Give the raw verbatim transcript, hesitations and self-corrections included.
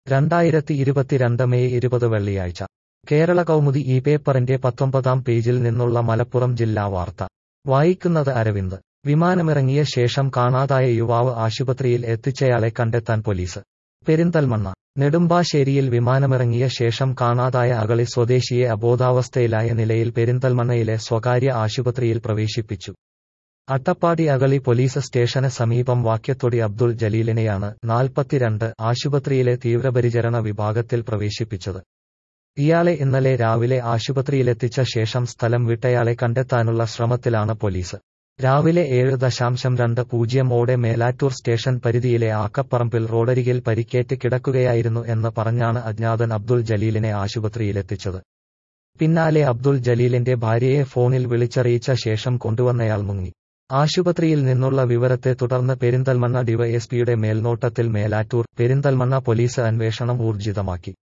രണ്ടായിരത്തി ഇരുപത്തിരണ്ട് മെയ് ഇരുപത് വെള്ളിയാഴ്ച കേരള കൗമുദി ഈ പേപ്പറിന്റെ പത്തൊമ്പതാം പേജിൽ നിന്നുള്ള മലപ്പുറം ജില്ലാ വാർത്ത വായിക്കുന്നത് അരവിന്ദ്. വിമാനമിറങ്ങിയ ശേഷം കാണാതായ യുവാവ് ആശുപത്രിയിൽ എത്തിച്ചയാളെ കണ്ടെത്താൻ പോലീസ്. പെരിന്തൽമണ്ണ നെടുമ്പാശ്ശേരിയിൽ വിമാനമിറങ്ങിയ ശേഷം കാണാതായ അഗളി സ്വദേശിയെ അബോധാവസ്ഥയിലായ നിലയിൽ പെരിന്തൽമണ്ണയിലെ സ്വകാര്യ ആശുപത്രിയിൽ പ്രവേശിപ്പിച്ചു. അട്ടപ്പാടി അഗളി പോലീസ് സ്റ്റേഷന് സമീപം വാക്യത്തൊടി അബ്ദുൾ ജലീലിനെയാണ് നാൽപ്പത്തിരണ്ട് ആശുപത്രിയിലെ തീവ്രപരിചരണ വിഭാഗത്തിൽ പ്രവേശിപ്പിച്ചത്. ഇയാളെ ഇന്നലെ രാവിലെ ആശുപത്രിയിലെത്തിച്ച ശേഷം സ്ഥലം വിട്ടയാളെ കണ്ടെത്താനുള്ള ശ്രമത്തിലാണ് പോലീസ്. രാവിലെ ഏഴ് ദശാംശം രണ്ട് പൂജ്യം ഓടെ മേലാറ്റൂർ സ്റ്റേഷൻ പരിധിയിലെ ആക്കപ്പറമ്പിൽ റോഡരികിൽ പരിക്കേറ്റ് കിടക്കുകയായിരുന്നു എന്ന് പറഞ്ഞാണ് അജ്ഞാതൻ അബ്ദുൾ ജലീലിനെ ആശുപത്രിയിലെത്തിച്ചത്. പിന്നാലെ അബ്ദുൾ ജലീലിന്റെ ഭാര്യയെ ഫോണിൽ വിളിച്ചറിയിച്ച ശേഷം കൊണ്ടുവന്നയാൾ മുങ്ങി. ആശുപത്രിയിൽ നിന്നുള്ള വിവരത്തെ തുടർന്ന് പെരിന്തൽമണ്ണ ഡിവൈഎസ്പിയുടെ മേൽനോട്ടത്തിൽ മേലാറ്റൂർ, പെരിന്തൽമണ്ണ പോലീസ് അന്വേഷണം ഊർജിതമാക്കി.